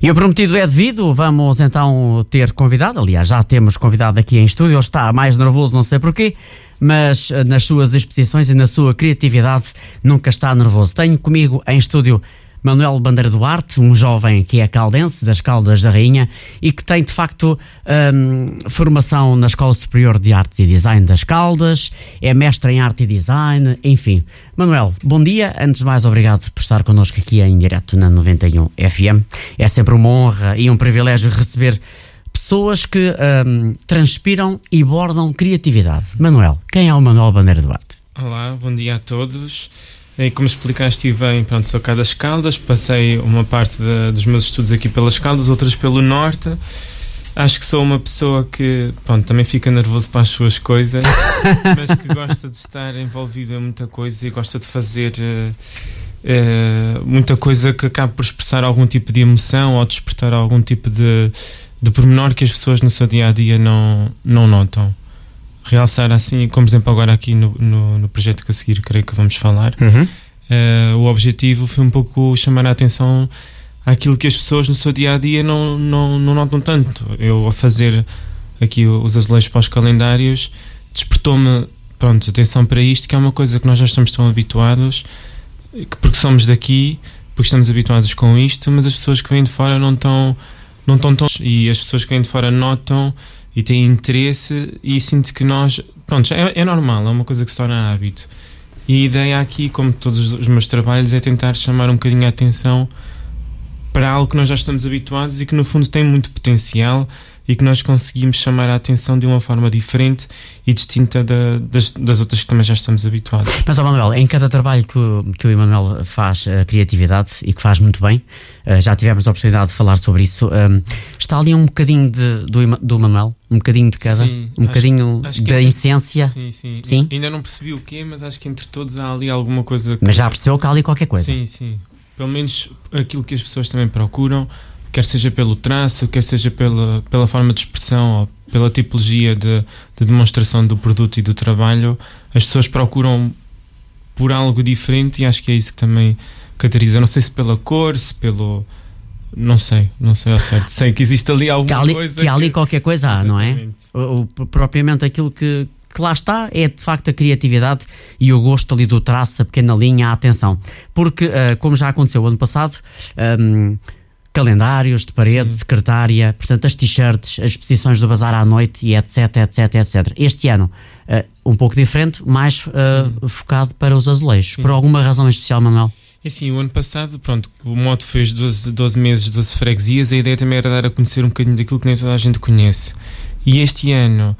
E o prometido é devido, vamos então ter convidado, aliás já temos convidado aqui em estúdio, ele está mais nervoso, não sei porquê, mas nas suas exposições e na sua criatividade nunca está nervoso. Tenho comigo em estúdio Manuel Bandeira Duarte, um jovem que é caldense, das Caldas da Rainha, e que tem de facto formação na Escola Superior de Artes e Design das Caldas, é mestre em Arte e Design, enfim. Manuel, bom dia, antes de mais obrigado por estar connosco aqui em direto na 91 FM. É sempre uma honra e um privilégio receber pessoas que transpiram e bordam criatividade. Manuel, quem é o Manuel Bandeira Duarte? Olá, bom dia a todos. E como explicaste bem, pronto, sou cá das Caldas, passei uma parte dos meus estudos aqui pelas Caldas, outras pelo Norte. Acho que sou uma pessoa que, pronto, também fica nervoso para as suas coisas, mas que gosta de estar envolvido em muita coisa e gosta de fazer muita coisa que acabe por expressar algum tipo de emoção ou despertar algum tipo de pormenor que as pessoas no seu dia-a-dia não notam. Realçar assim, como por exemplo agora aqui no projeto que a seguir creio que vamos falar, o objetivo foi um pouco chamar a atenção àquilo que as pessoas no seu dia-a-dia não notam tanto. Eu a fazer aqui os azulejos para os calendários despertou-me, pronto, atenção para isto, que é uma coisa que nós já estamos tão habituados, porque somos daqui, porque estamos habituados com isto, mas as pessoas que vêm de fora não estão tão, e as pessoas que vêm de fora notam e têm interesse, e sinto que nós, pronto, é normal, é uma coisa que se torna hábito. E a ideia aqui, como todos os meus trabalhos, é tentar chamar um bocadinho a atenção para algo que nós já estamos habituados e que no fundo tem muito potencial e que nós conseguimos chamar a atenção de uma forma diferente e distinta das outras que também já estamos habituados. Mas, Manuel, em cada trabalho que o Emanuel faz a criatividade e que faz muito bem, já tivemos a oportunidade de falar sobre isso, está ali um bocadinho do Manuel, um bocadinho de cada, sim, um bocadinho da essência. Sim. Ainda não percebi o quê, mas acho que entre todos há ali alguma coisa que... Mas já percebeu que há ali qualquer coisa? Sim. Pelo menos aquilo que as pessoas também procuram, quer seja pelo traço, quer seja pela forma de expressão ou pela tipologia de demonstração do produto e do trabalho, as pessoas procuram por algo diferente, e acho que é isso que também caracteriza. Não sei se pela cor, se pelo... Não sei ao certo. Sei que existe ali alguma coisa. Que há ali qualquer coisa, não é? Propriamente aquilo que lá está é de facto a criatividade e o gosto ali do traço, a pequena linha, a atenção. Porque, como já aconteceu ano passado, calendários de parede, sim, secretária, portanto as t-shirts, as exposições do bazar à noite e etc. Este ano um pouco diferente, mais focado para os azulejos. Sim. Por alguma razão em especial, Manuel? É assim, o ano passado, pronto, o mote foi os 12 meses, 12 freguesias. A ideia também era dar a conhecer um bocadinho daquilo que nem toda a gente conhece. E este ano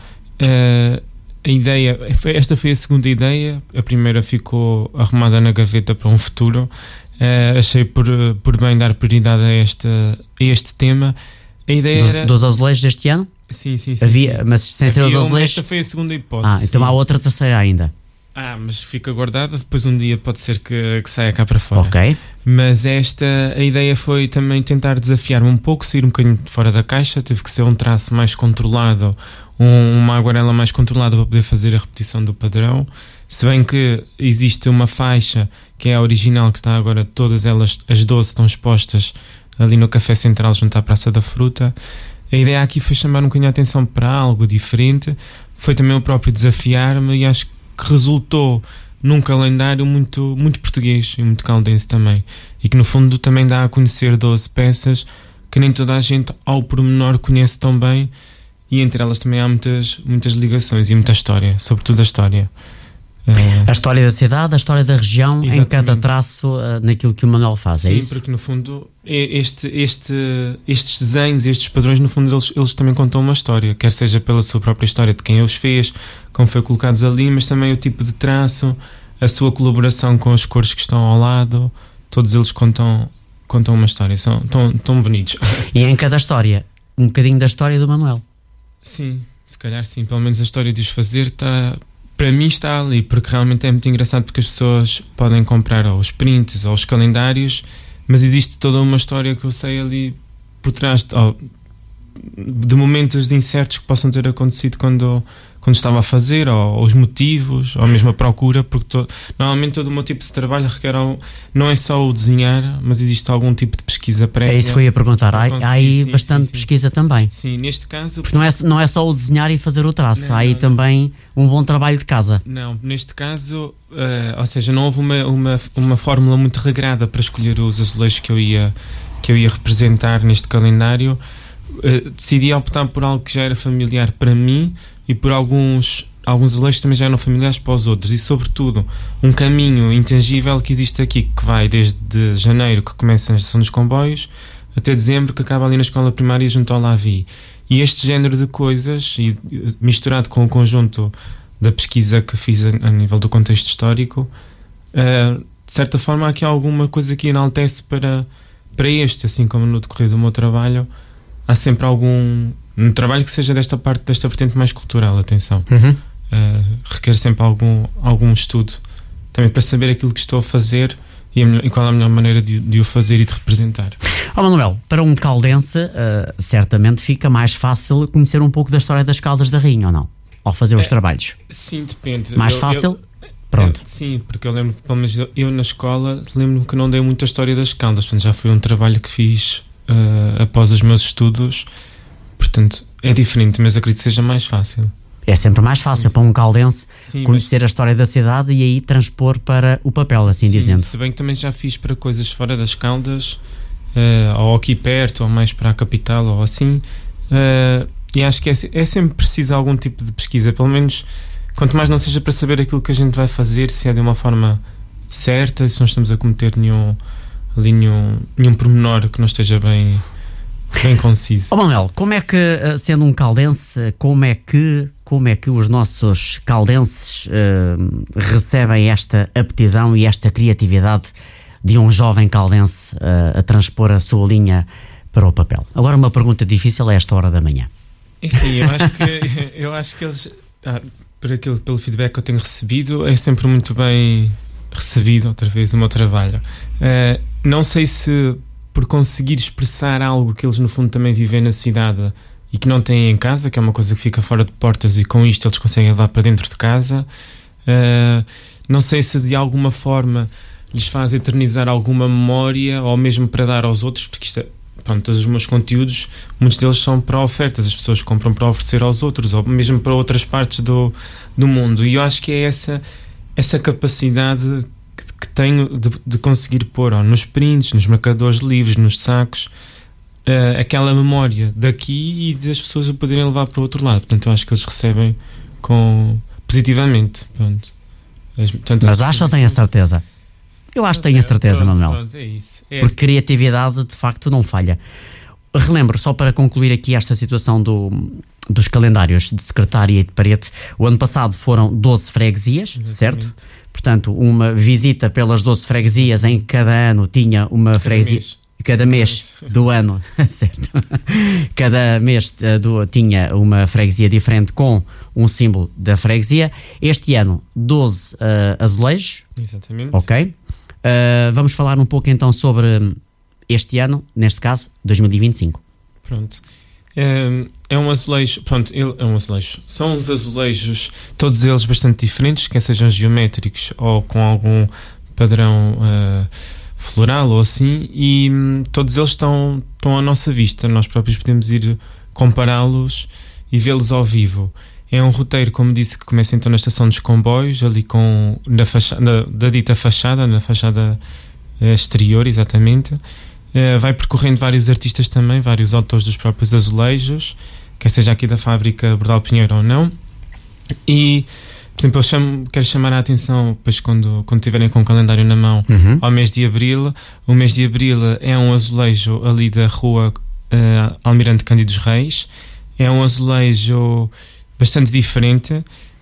a ideia, esta foi a segunda ideia, a primeira ficou arrumada na gaveta para um futuro. Achei por bem dar prioridade a este tema. A ideia era... dos azulejos deste ano? Sim. Havia, mas sem ter os azulejos... Esta foi a segunda hipótese. Então há outra terceira ainda. Mas fica guardada, depois um dia pode ser que saia cá para fora. Ok. Mas a ideia foi também tentar desafiar-me um pouco, sair um bocadinho de fora da caixa. Teve que ser um traço mais controlado, uma aguarela mais controlada para poder fazer a repetição do padrão. Se bem que existe uma faixa que é a original, que está agora, todas elas, as 12 estão expostas ali no Café Central junto à Praça da Fruta. A ideia aqui foi chamar um bocadinho a atenção para algo diferente. Foi também o próprio desafiar-me, e acho que resultou num calendário muito, muito português e muito caldense também, e que no fundo também dá a conhecer 12 peças que nem toda a gente ao pormenor conhece tão bem, e entre elas também há muitas ligações e muita história, sobretudo a história. A história da cidade, a história da região, exatamente, em cada traço, naquilo que o Manuel faz. Sim, é isso? Porque no fundo estes desenhos, estes padrões, no fundo eles também contam uma história, quer seja pela sua própria história de quem os fez, como foi colocados ali, mas também o tipo de traço, a sua colaboração com as cores que estão ao lado. Todos eles contam uma história, são tão bonitos. E em cada história, um bocadinho da história do Manuel. Sim, se calhar sim, pelo menos a história de os fazer para mim está ali, porque realmente é muito engraçado, porque as pessoas podem comprar ou os prints ou os calendários, mas existe toda uma história que eu sei ali por trás, de momentos incertos que possam ter acontecido quando estava a fazer, ou os motivos, ou mesmo a procura, porque normalmente todo o meu tipo de trabalho requer não é só o desenhar, mas existe algum tipo de pesquisa prévia. É isso que eu ia perguntar. Há aí bastante pesquisa também. Sim, neste caso... Porque não é só o desenhar e fazer o traço, há aí também um bom trabalho de casa. Não, neste caso, ou seja, não houve uma fórmula muito regrada para escolher os azulejos que eu ia representar neste calendário. Decidi optar por algo que já era familiar para mim, e por alguns azulejos também já eram familiares para os outros, e sobretudo um caminho intangível que existe aqui, que vai desde janeiro, que começa a estação dos comboios, até dezembro, que acaba ali na escola primária junto ao Lavi. E este género de coisas, e misturado com o conjunto da pesquisa que fiz a nível do contexto histórico, de certa forma há aqui alguma coisa que enaltece para este, assim como no decorrer do meu trabalho. Há sempre um trabalho que seja desta vertente mais cultural, atenção. Requer sempre algum estudo também para saber aquilo que estou a fazer e qual é a melhor maneira de o fazer e de representar. Manuel, para um caldense, certamente fica mais fácil conhecer um pouco da história das Caldas da Rainha, ou não? Ao fazer os trabalhos. Sim, depende. Mais fácil? Pronto. Sim, porque eu lembro que, pelo menos eu na escola, lembro-me que não dei muita história das Caldas, portanto já foi um trabalho que fiz após os meus estudos. Portanto, é diferente, mas acredito que seja mais fácil. É sempre mais fácil para um caldense conhecer a história da cidade e aí transpor para o papel, assim dizendo. Se bem que também já fiz para coisas fora das Caldas, ou aqui perto, ou mais para a capital, ou assim. E acho que é sempre preciso algum tipo de pesquisa, pelo menos quanto mais não seja para saber aquilo que a gente vai fazer, se é de uma forma certa, se não estamos a cometer nenhum pormenor que não esteja bem conciso. Manuel, como é que, sendo um caldense, como é que os nossos caldenses recebem esta aptidão e esta criatividade de um jovem caldense a transpor a sua linha para o papel? Agora uma pergunta difícil a esta hora da manhã. Sim, eu acho que eles, pelo feedback que eu tenho recebido, é sempre muito bem recebido, outra vez, o meu trabalho. Não sei se por conseguir expressar algo que eles no fundo também vivem na cidade e que não têm em casa, que é uma coisa que fica fora de portas, e com isto eles conseguem levar para dentro de casa. Não sei se de alguma forma lhes faz eternizar alguma memória, ou mesmo para dar aos outros, porque isto todos os meus conteúdos, muitos deles são para ofertas, as pessoas compram para oferecer aos outros, ou mesmo para outras partes do mundo, e eu acho que é essa capacidade que tenho de conseguir pôr nos prints, nos marcadores de livros, nos sacos, aquela memória daqui e das pessoas a poderem levar para o outro lado. Portanto, eu acho que eles recebem positivamente. Pronto. Mas acha ou tem a certeza? Eu acho que tenho a certeza, Manuel. Pronto, é isso. Porque criatividade de facto não falha. Relembro, só para concluir aqui esta situação dos calendários de Secretária e de Parede, o ano passado foram 12 freguesias, exatamente, certo? Portanto, uma visita pelas 12 freguesias, em cada ano tinha uma freguesia. Cada mês do ano, certo? Cada mês tinha uma freguesia diferente com um símbolo da freguesia. Este ano, 12 azulejos. Exatamente. Ok. Vamos falar um pouco então sobre este ano, neste caso, 2025. Pronto. É um azulejo. Pronto, é um azulejo. São os azulejos, todos eles bastante diferentes, quer sejam geométricos ou com algum padrão floral ou assim, e todos eles estão à nossa vista. Nós próprios podemos ir compará-los e vê-los ao vivo. É um roteiro, como disse, que começa então na estação dos comboios, ali da dita fachada, na fachada exterior, exatamente. Vai percorrendo vários artistas também, vários autores dos próprios azulejos, quer seja aqui da fábrica Bordal Pinheiro ou não. E, por exemplo, eu quero chamar a atenção, depois quando tiverem com o calendário na mão, ao mês de Abril. O mês de Abril é um azulejo ali da rua Almirante Cândido dos Reis. É um azulejo bastante diferente,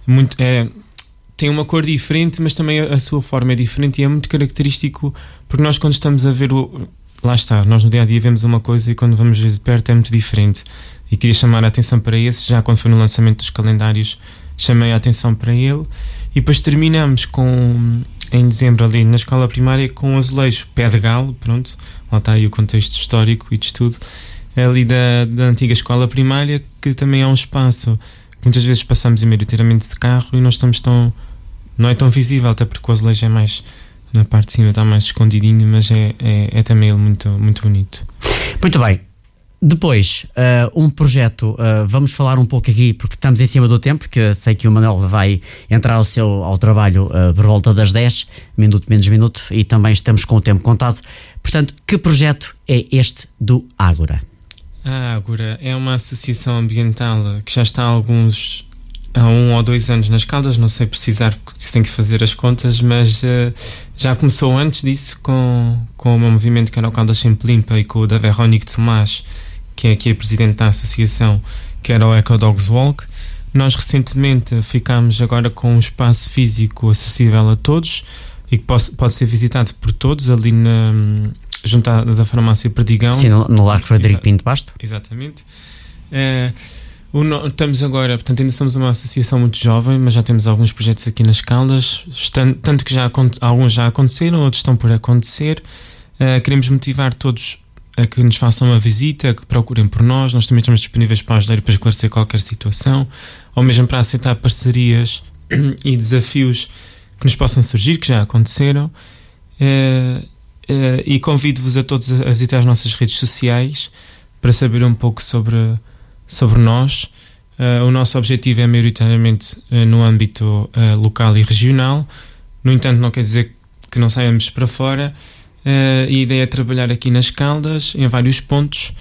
tem uma cor diferente, mas também a sua forma é diferente, e é muito característico, porque nós, quando estamos a ver lá está, nós no dia a dia vemos uma coisa e quando vamos ver de perto é muito diferente, e queria chamar a atenção para esse. Já quando foi no lançamento dos calendários chamei a atenção para ele, e depois terminamos em dezembro ali na escola primária com um azulejo pé de galo. Pronto, lá está aí o contexto histórico e de estudo. ali da antiga escola primária, que também é um espaço que muitas vezes passamos maioritariamente de carro e não estamos não é tão visível, até porque o azulejo é mais na parte de cima, está mais escondidinho, mas é também ele muito, muito bonito. Muito bem. Depois, um projeto, vamos falar um pouco aqui, porque estamos em cima do tempo, porque sei que o Manuel vai entrar ao trabalho por volta das 10, minuto menos minuto, e também estamos com o tempo contado. Portanto, que projeto é este do Ágora? A Ágora é uma associação ambiental que já está há 1 ou 2 anos nas Caldas, não sei precisar porque se tem que fazer as contas, mas já começou antes disso com o meu movimento, que era o Caldas Sempre Limpa, e com o da Veronique de Tomás, que é aqui a presidente da associação, que era o Eco Dogs Walk. Nós recentemente ficámos agora com um espaço físico acessível a todos e que pode ser visitado por todos ali junto da farmácia Perdigão. Sim, no Largo Frederico Pinto Basto. Exatamente. Estamos agora, portanto, ainda somos uma associação muito jovem, mas já temos alguns projetos aqui nas Caldas, tanto que alguns já aconteceram, outros estão por acontecer. Queremos motivar todos a que nos façam uma visita, que procurem por nós. Nós também estamos disponíveis para ajudar e para esclarecer qualquer situação, ou mesmo para aceitar parcerias e desafios que nos possam surgir, que já aconteceram. E convido-vos a todos a visitar as nossas redes sociais para saber um pouco sobre nós. O nosso objetivo é maioritariamente no âmbito local e regional. No entanto, não quer dizer que não saiamos para fora. A ideia é trabalhar aqui nas Caldas, em vários pontos.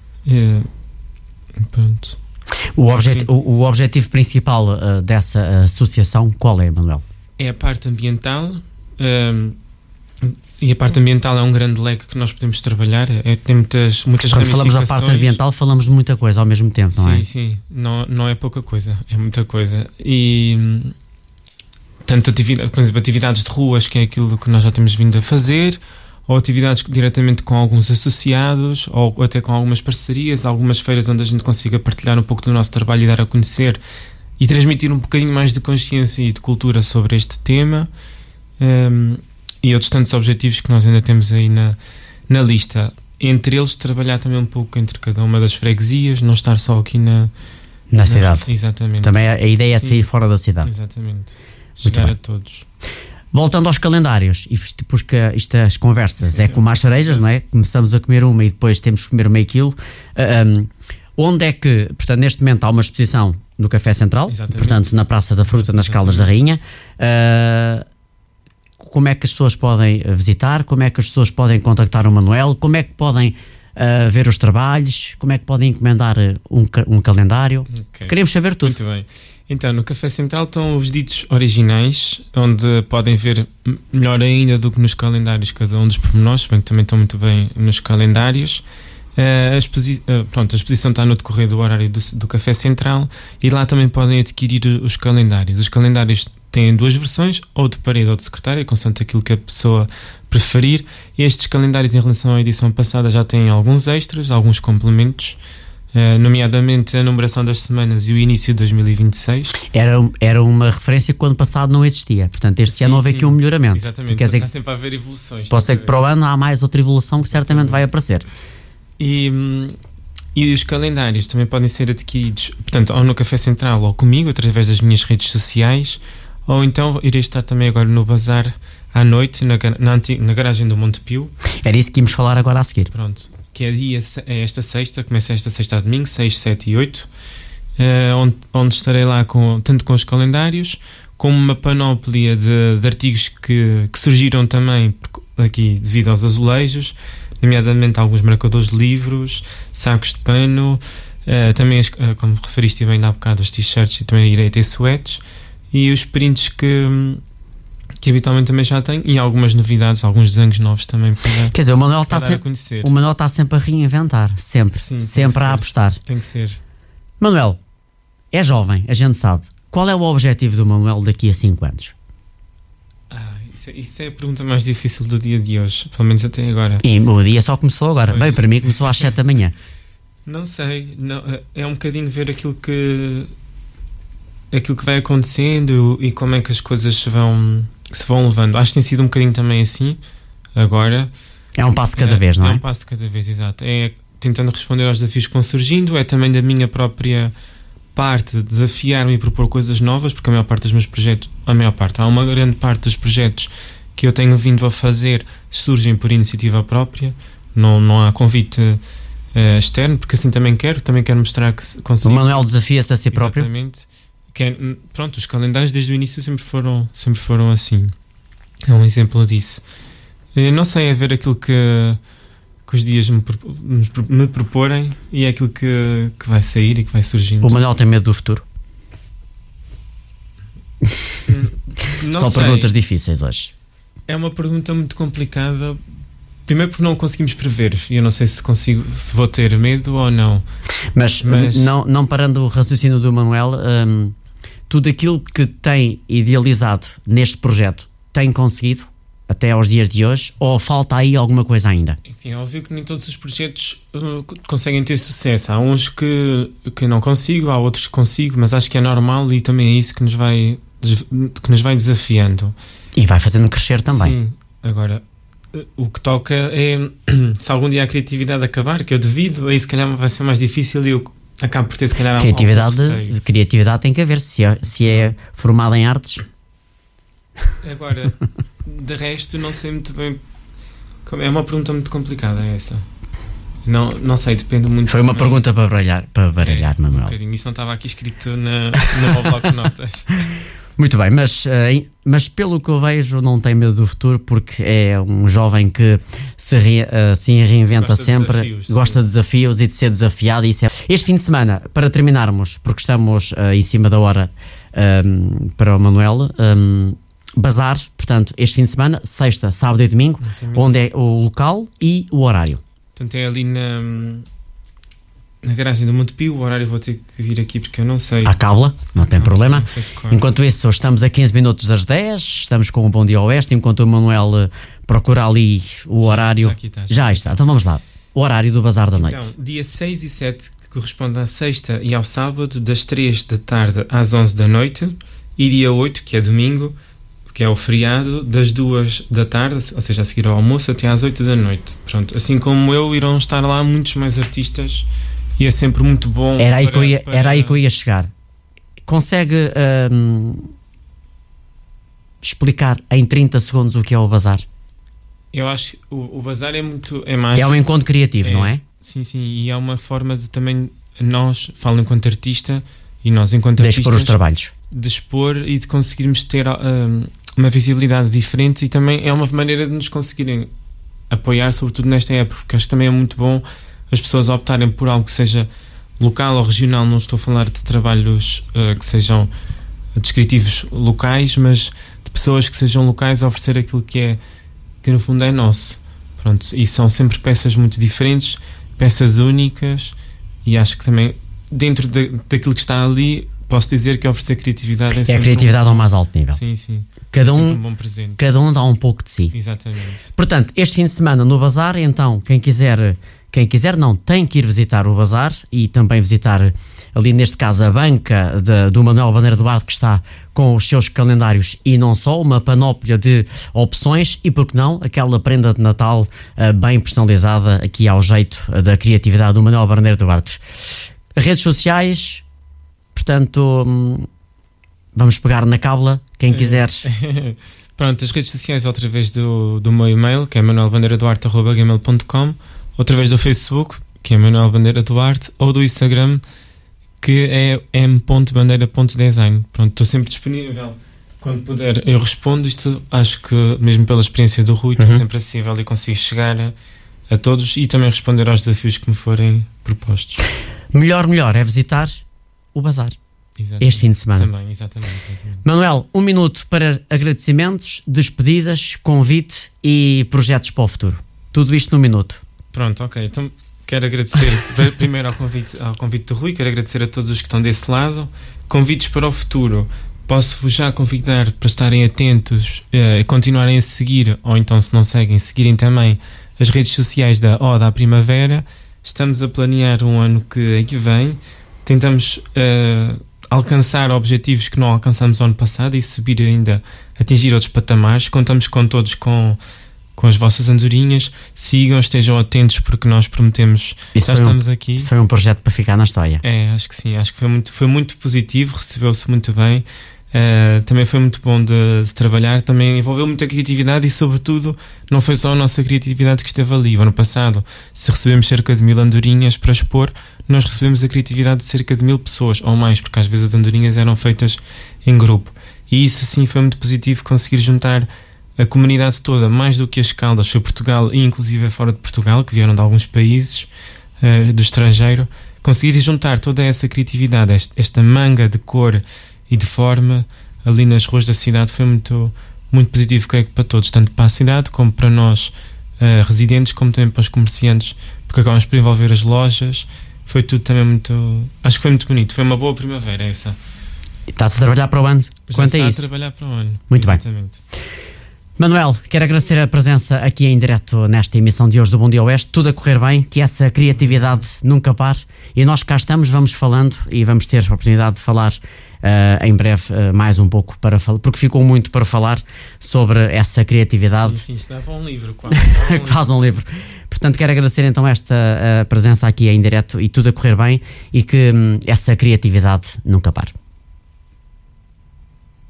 Pronto. O objetivo principal dessa associação, qual é, Manuel? É a parte ambiental. E a parte ambiental é um grande leque que nós podemos trabalhar. Tem muitas Quando falamos da parte ambiental, falamos de muita coisa ao mesmo tempo, não é? Sim, não é pouca coisa, é muita coisa. E tanto por exemplo, atividades de ruas, que é aquilo que nós já temos vindo a fazer, ou atividades diretamente com alguns associados, ou até com algumas parcerias, algumas feiras onde a gente consiga partilhar um pouco do nosso trabalho e dar a conhecer e transmitir um bocadinho mais de consciência e de cultura sobre este tema. E outros tantos objetivos que nós ainda temos aí na lista. Entre eles, trabalhar também um pouco entre cada uma das freguesias, não estar só aqui na cidade. Exatamente. Também a ideia é sair fora da cidade. Exatamente. Chegar a todos. Voltando aos calendários, porque estas conversas é como as cerejas, não é? Começamos a comer uma e depois temos que comer meio quilo. Onde é que, portanto, neste momento há uma exposição no Café Central, exatamente, portanto, na Praça da Fruta, nas Caldas da Rainha. Como é que as pessoas podem visitar? Como é que as pessoas podem contactar o Manuel? Como é que podem ver os trabalhos? Como é que podem encomendar um calendário? Okay. Queremos saber tudo. Muito bem. Então, no Café Central estão os ditos originais, onde podem ver melhor ainda do que nos calendários cada um dos pormenores, bem que também estão muito bem nos calendários. A exposição está no decorrer do horário do Café Central, e lá também podem adquirir os calendários. Os calendários têm 2 versões, ou de parede ou de secretária, consoante aquilo que a pessoa preferir. Estes calendários, em relação à edição passada, já têm alguns extras, alguns complementos, nomeadamente a numeração das semanas e o início de 2026. Era uma referência que ano passado não existia, portanto este ano houve aqui um melhoramento. Exatamente, quer dizer, está sempre a haver evoluções. Pode ser que para o ano há mais outra evolução que certamente vai aparecer. E os calendários também podem ser adquiridos, portanto, ou no Café Central ou comigo, através das minhas redes sociais, ou então irei estar também agora no bazar à noite, na garagem do Monte Pio. Era isso que íamos falar agora a seguir. Pronto, que é esta sexta, começa esta sexta a domingo, 6, 7 e 8, onde estarei lá tanto com os calendários, como uma panóplia de artigos que surgiram também aqui devido aos azulejos, nomeadamente alguns marcadores de livros, sacos de pano, também, como referiste bem há bocado, os t-shirts, e também irei ter suetes, e os prints que habitualmente também já tenho, e algumas novidades, alguns desenhos novos também para, quer dizer, o Manuel está sempre a reinventar, sempre a apostar. Tem que ser. Manuel, é jovem, a gente sabe. Qual é o objetivo do Manuel daqui a 5 anos? Isso é a pergunta mais difícil do dia de hoje, pelo menos até agora. E o dia só começou agora. Pois. Bem, para mim começou às 7 da manhã. Não sei, é um bocadinho ver aquilo que vai acontecendo e como é que as coisas se vão levando. Acho que tem sido um bocadinho também assim agora. É um passo de cada vez, não é? É um passo de cada vez, exato. tentando responder aos desafios que vão surgindo, é também da minha própria parte desafiar-me e propor coisas novas, porque a maior parte dos meus projetos, há uma grande parte dos projetos que eu tenho vindo a fazer surgem por iniciativa própria, não há convite externo, porque assim também quero mostrar que consigo. O Manuel desafia-se a si próprio. Exatamente. Pronto, os calendários desde o início sempre foram assim. É um exemplo disso. Não sei, é ver aquilo que os dias me proporem e é aquilo que vai sair e que vai surgindo. O Manuel tem medo do futuro? Só sei. Perguntas difíceis hoje. É uma pergunta muito complicada. Primeiro porque não conseguimos prever. E eu não sei se vou ter medo ou não. Mas não parando o raciocínio do Manuel, tudo aquilo que tem idealizado neste projeto tem conseguido até aos dias de hoje, ou falta aí alguma coisa ainda? Sim, é óbvio que nem todos os projetos conseguem ter sucesso. Há uns que não consigo, há outros que consigo, mas acho que é normal e também é isso que nos vai desafiando. E vai fazendo crescer também. Sim, agora o que toca é se algum dia a criatividade acabar, que eu devido, aí se calhar vai ser mais difícil e eu acabo por ter se calhar criatividade tem que haver, se é formada em artes. Agora, de resto não sei muito bem. É uma pergunta muito complicada essa. Não sei, depende muito. Foi uma pergunta para baralhar, Manuel. Isso não estava aqui escrito no meu bloco de notas. Muito bem, mas pelo que eu vejo não tem medo do futuro, porque é um jovem que se reinventa sempre, gosta de desafios e de ser desafiado. Este fim de semana, para terminarmos, porque estamos em cima da hora para o Manuel, bazar, portanto, este fim de semana, sexta, sábado e domingo, onde é o local e o horário? Portanto, é ali na garagem do Montepio. O horário vou ter que vir aqui porque eu não sei. À Cábula, não tem problema. Enquanto isso, estamos a 15 minutos das 10, estamos com o Bom Dia Oeste, enquanto o Manuel procura ali o horário. Já está, então vamos lá. O horário do Bazar da Noite. Então, dia 6 e 7, que corresponde à sexta e ao sábado, das 3 da tarde às 11 da noite, e dia 8, que é domingo, que é o feriado, das 2 da tarde, ou seja, a seguir ao almoço, até às 8 da noite. Pronto, assim como eu, irão estar lá muitos mais artistas e é sempre muito bom. Era aí que eu ia chegar. Consegue explicar em 30 segundos o que é o Bazar? Eu acho que o Bazar é mais... É um encontro criativo, não é? Sim, e é uma forma de também falo enquanto artista e nós enquanto de artistas... expor os trabalhos. De expor e de conseguirmos ter uma visibilidade diferente, e também é uma maneira de nos conseguirem apoiar, sobretudo nesta época, porque acho que também é muito bom as pessoas optarem por algo que seja local ou regional. Não estou a falar de trabalhos que sejam descritivos locais, mas de pessoas que sejam locais a oferecer aquilo que no fundo é nosso. Pronto, e são sempre peças muito diferentes, peças únicas, e acho que também dentro daquilo que está ali, posso dizer que oferecer criatividade é a criatividade ao mais alto nível. Sim. Cada um bom presente. Cada um dá um pouco de si. Exatamente. Portanto, este fim de semana no Bazar, então, quem quiser não, tem que ir visitar o Bazar e também visitar ali, neste caso, a banca do Manuel Bandeira Duarte, que está com os seus calendários e não só, uma panóplia de opções, e porque não, aquela prenda de Natal bem personalizada aqui ao jeito da criatividade do Manuel Bandeira Duarte. Redes sociais, portanto, vamos pegar na cábula, quem quiser. Pronto, as redes sociais outra vez do meu e-mail, que é manuelbandeiraduarte@gmail.com, ou através do Facebook, que é Manuel Bandeira Duarte, ou do Instagram, que é m.bandeira.design. Pronto, estou sempre disponível. Quando puder, eu respondo. Isto acho que, mesmo pela experiência do Rui, estou sempre acessível e consigo chegar a todos e também responder aos desafios que me forem propostos. Melhor é visitar o Bazar. Exatamente. Este fim de semana. Também, exatamente. Manuel, 1 minuto para agradecimentos, despedidas, convite e projetos para o futuro. Tudo isto num minuto. Pronto, ok. Então quero agradecer primeiro ao convite do Rui, quero agradecer a todos os que estão desse lado. Convites para o futuro. Posso-vos já convidar para estarem atentos e continuarem a seguir, ou então, se não seguem, seguirem também as redes sociais da Oda à Primavera. Estamos a planear um ano que vem. Tentamos alcançar objetivos que não alcançamos no ano passado e subir ainda, atingir outros patamares. Contamos com todos com com as vossas andorinhas. Sigam, estejam atentos, porque nós prometemos, já estamos aqui. Isso foi um projeto para ficar na história. Acho que sim, acho que foi muito positivo, recebeu-se muito bem. Também foi muito bom de trabalhar, também envolveu muita criatividade e, sobretudo, não foi só a nossa criatividade que esteve ali. O ano passado, se recebemos cerca de 1000 andorinhas para expor, nós recebemos a criatividade de cerca de 1000 pessoas ou mais, porque às vezes as andorinhas eram feitas em grupo, e isso sim foi muito positivo, conseguir juntar a comunidade toda, mais do que as Caldas, foi Portugal e inclusive fora de Portugal, que vieram de alguns países do estrangeiro, conseguir juntar toda essa criatividade, esta manga de cor e de forma ali nas ruas da cidade, foi muito, muito positivo, creio que para todos, tanto para a cidade como para nós residentes, como também para os comerciantes, porque acabamos por envolver as lojas. Foi tudo também muito, acho que foi muito bonito, foi uma boa primavera essa. Estás a trabalhar para o ano? Quanto a isso? A trabalhar para o ano. Muito exatamente. Bem. Manuel, quero agradecer a presença aqui em direto nesta emissão de hoje do Bom Dia Oeste. Tudo a correr bem, que essa criatividade nunca pare, e nós cá estamos, vamos falando, e vamos ter a oportunidade de falar em breve mais um pouco, porque ficou muito para falar sobre essa criatividade. Sim, isto dava um livro, quase. Quase um livro. Portanto, quero agradecer então esta presença aqui em direto, e tudo a correr bem, e que essa criatividade nunca pare.